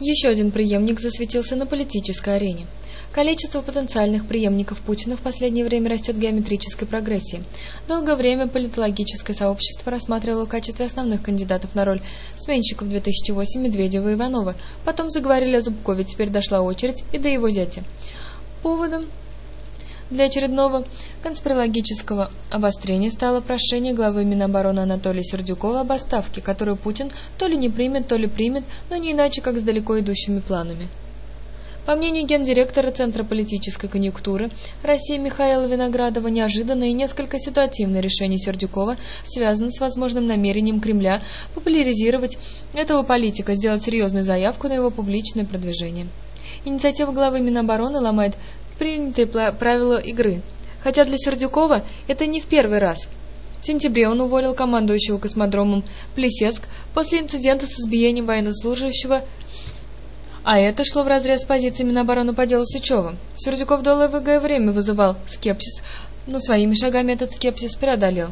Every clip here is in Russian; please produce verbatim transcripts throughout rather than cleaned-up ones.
Еще один преемник засветился на политической арене. Количество потенциальных преемников Путина в последнее время растет в геометрической прогрессии. Долгое время политологическое сообщество рассматривало в качестве основных кандидатов на роль сменщиков две тысячи восемь Медведева и Иванова. Потом заговорили о Зубкове, теперь дошла очередь и до его зятя. Поводом для очередного конспирологического обострения стало прошение главы Минобороны Анатолия Сердюкова об отставке, которую Путин то ли не примет, то ли примет, но не иначе, как с далеко идущими планами. По мнению гендиректора Центра политической конъюнктуры России Михаила Виноградова, неожиданное и несколько ситуативное решение Сердюкова связано с возможным намерением Кремля популяризировать этого политика, сделать серьезную заявку на его публичное продвижение. Инициатива главы Минобороны ломает принятые правила игры, хотя для Сердюкова это не в первый раз. В сентябре он уволил командующего космодромом Плесецк после инцидента с избиением военнослужащего, а это шло вразрез с позицией Минобороны по делу Сычева. Сердюков долгое время вызывал скепсис, но своими шагами этот скепсис преодолел,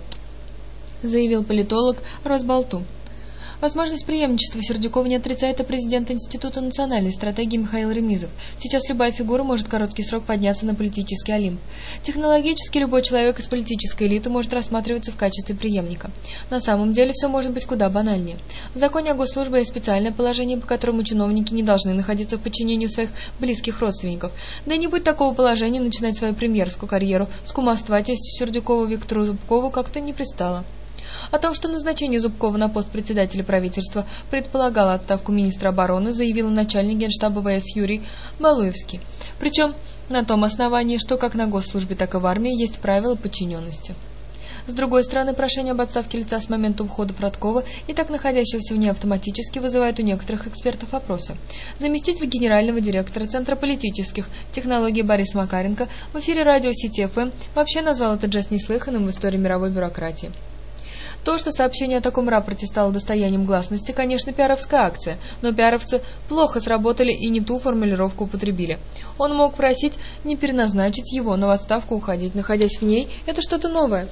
заявил политолог Росбалту. Возможность преемничества Сердюкова не отрицает и президент Института национальной стратегии Михаил Ремизов. Сейчас любая фигура может в короткий срок подняться на политический олимп. Технологически любой человек из политической элиты может рассматриваться в качестве преемника. На самом деле все может быть куда банальнее. В законе о госслужбе есть специальное положение, по которому чиновники не должны находиться в подчинении у своих близких родственников. Да и не будь такого положения, начинать свою премьерскую карьеру с кумовства тестю Сердюкову Виктору Зубкову как-то не пристало. О том, что назначение Зубкова на пост председателя правительства предполагало отставку министра обороны, заявил начальник Генштаба ВС Юрий Балуевский. Причем на том основании, что как на госслужбе, так и в армии есть правила подчиненности. С другой стороны, прошение об отставке лица с момента ухода Фродкова и так находящегося вне автоматически вызывает у некоторых экспертов вопросы. Заместитель генерального директора Центра политических технологий Борис Макаренко в эфире радио Сити эф эм вообще назвал этот жест неслыханным в истории мировой бюрократии. То, что сообщение о таком рапорте стало достоянием гласности, конечно, пиаровская акция, но пиаровцы плохо сработали и не ту формулировку употребили. Он мог просить не переназначить его, но в отставку уходить, находясь в ней, это что-то новое.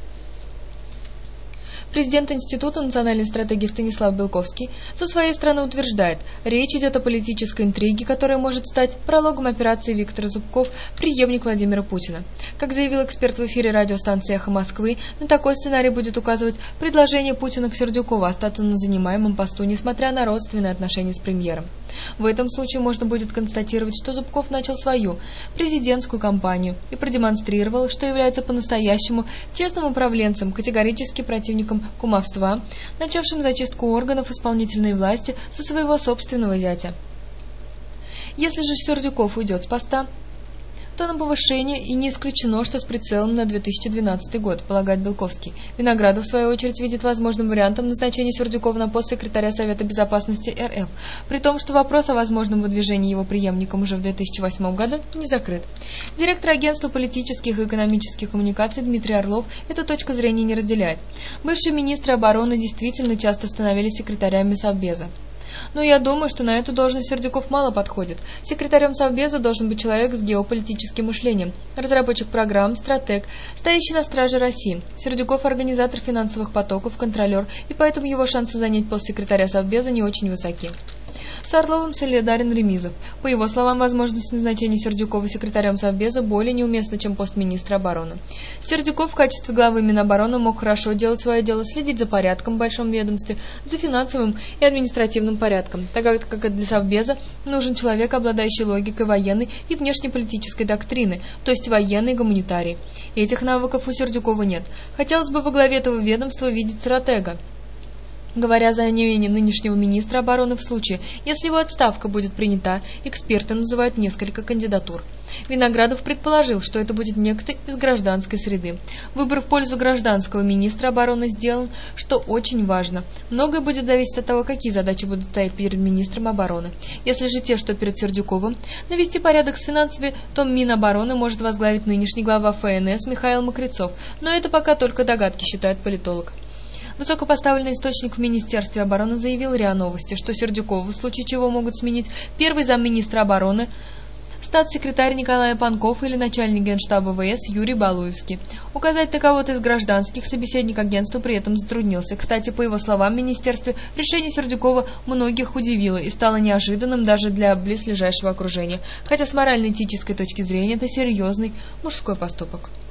Президент Института национальной стратегии Станислав Белковский со своей стороны утверждает, речь идет о политической интриге, которая может стать прологом операции Виктор Зубков, преемник Владимира Путина. Как заявил эксперт в эфире радиостанции «Эхо Москвы», на такой сценарий будет указывать предложение Путина к Сердюкову остаться на занимаемом посту, несмотря на родственные отношения с премьером. В этом случае можно будет констатировать, что Зубков начал свою президентскую кампанию и продемонстрировал, что является по-настоящему честным управленцем, категорически противником кумовства, начавшим зачистку органов исполнительной власти со своего собственного зятя. Если же Сердюков уйдет с поста, то на повышение, и не исключено, что с прицелом на две тысячи двенадцатый год, полагает Белковский. Виноградов, в свою очередь, видит возможным вариантом назначения Сердюкова на пост секретаря Совета Безопасности эр эф, при том, что вопрос о возможном выдвижении его преемником уже в две тысячи восьмом году не закрыт. Директор агентства политических и экономических коммуникаций Дмитрий Орлов эту точку зрения не разделяет. Бывшие министры обороны действительно часто становились секретарями Совбеза. Но я думаю, что на эту должность Сердюков мало подходит. Секретарем Совбеза должен быть человек с геополитическим мышлением, разработчик программ, стратег, стоящий на страже России. Сердюков – организатор финансовых потоков, контролер, и поэтому его шансы занять пост секретаря Совбеза не очень высоки. С Орловым солидарен Ремизов. По его словам, возможность назначения Сердюкова секретарем Совбеза более неуместна, чем пост министра обороны. Сердюков в качестве главы Минобороны мог хорошо делать свое дело, следить за порядком в большом ведомстве, за финансовым и административным порядком, так как для Совбеза нужен человек, обладающий логикой военной и внешнеполитической доктрины, то есть военной гуманитарии. И этих навыков у Сердюкова нет. Хотелось бы во главе этого ведомства видеть стратега. Говоря за неимение нынешнего министра обороны в случае, если его отставка будет принята, эксперты называют несколько кандидатур. Виноградов предположил, что это будет некто из гражданской среды. Выбор в пользу гражданского министра обороны сделан, что очень важно. Многое будет зависеть от того, какие задачи будут стоять перед министром обороны. Если же те, что перед Сердюковым, навести порядок с финансами, то Минобороны может возглавить нынешний глава эф эн эс Михаил Мокрицов, но это пока только догадки, считает политолог. Высокопоставленный источник в Министерстве обороны заявил РИА Новости, что Сердюкова, в случае чего могут сменить первый замминистра обороны статс-секретарь Николай Панков или начальник Генштаба ВС Юрий Балуевский. Указать на кого-то из гражданских собеседник агентства при этом затруднился. Кстати, по его словам, в министерстве решение Сердюкова многих удивило и стало неожиданным даже для близлежащего окружения, хотя с морально-этической точки зрения это серьезный мужской поступок.